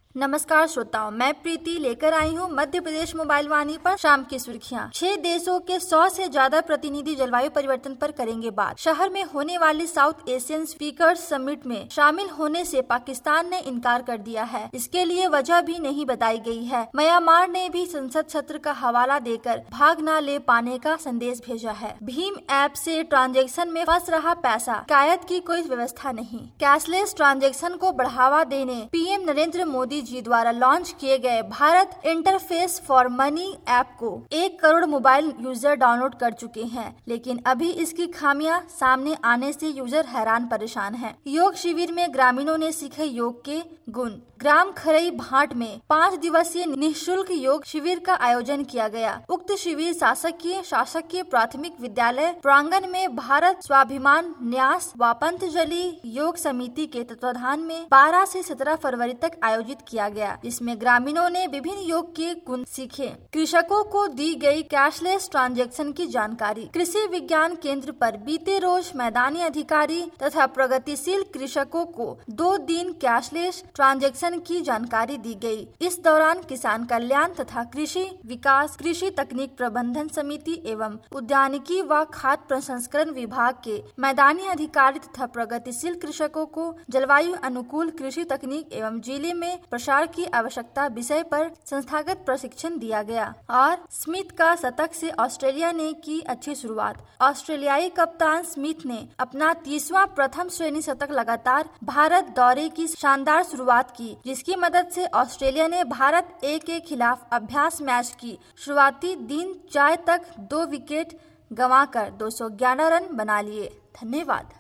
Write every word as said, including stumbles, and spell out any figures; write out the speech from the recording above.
नमस्कार श्रोताओं, मैं प्रीति लेकर आई हूँ मध्य प्रदेश मोबाइल वाणी पर शाम की सुर्खियाँ। छह देशों के सौ से ज्यादा प्रतिनिधि जलवायु परिवर्तन पर करेंगे बात। शहर में होने वाली साउथ एशियन स्पीकर्स समिट में शामिल होने से पाकिस्तान ने इनकार कर दिया है। इसके लिए वजह भी नहीं बताई गई है। म्यांमार ने भी संसद सत्र का हवाला देकर भाग न ले पाने का संदेश भेजा है। भीम ऐप से ट्रांजैक्शन में फंस रहा पैसा, शिकायत की कोई व्यवस्था नहीं। कैशलेस ट्रांजैक्शन को बढ़ावा देने पीएम नरेंद्र मोदी जी द्वारा लॉन्च किए गए Bharat interface for money app को एक करोड़ मोबाइल यूजर डाउनलोड कर चुके हैं, लेकिन अभी इसकी खामियां सामने आने से यूजर हैरान परेशान हैं। योग शिविर में ग्रामीणों ने सीखे योग के गुण। ग्राम खरई भाट में पाँच दिवसीय निःशुल्क योग शिविर का आयोजन किया गया। उक्त शिविर शासकीय शासकीय प्राथमिक विद्यालय प्रांगण में भारत स्वाभिमान न्यास व पंतजलि योग समिति के तत्वाधान में बारह से सत्रह फरवरी तक आयोजित किया गया, जिसमें ग्रामीणों ने विभिन्न योग के गुण सीखे। कृषकों को दी गई कैशलेस ट्रांजैक्शन की जानकारी। कृषि विज्ञान केंद्र पर बीते रोज मैदानी अधिकारी तथा प्रगतिशील कृषकों को दो दिन कैशलेस ट्रांजैक्शन की जानकारी दी गई। इस दौरान किसान कल्याण तथा कृषि विकास, कृषि तकनीक प्रबंधन समिति एवं उद्यानिकी व खाद्य प्रसंस्करण विभाग के मैदानी अधिकारी तथा प्रगतिशील कृषकों को जलवायु अनुकूल कृषि तकनीक एवं जिले में प्रसार की आवश्यकता विषय पर संस्थागत प्रशिक्षण दिया गया। और स्मिथ का शतक से ऑस्ट्रेलिया ने की अच्छी शुरुआत। ऑस्ट्रेलियाई कप्तान स्मिथ ने अपना तीसवां प्रथम श्रेणी शतक लगातार भारत दौरे की शानदार शुरुआत की, जिसकी मदद से ऑस्ट्रेलिया ने भारत ए के खिलाफ अभ्यास मैच की शुरुआती दिन चार तक दो विकेट गंवाकर दो सौ ग्यारह रन बना लिए। धन्यवाद।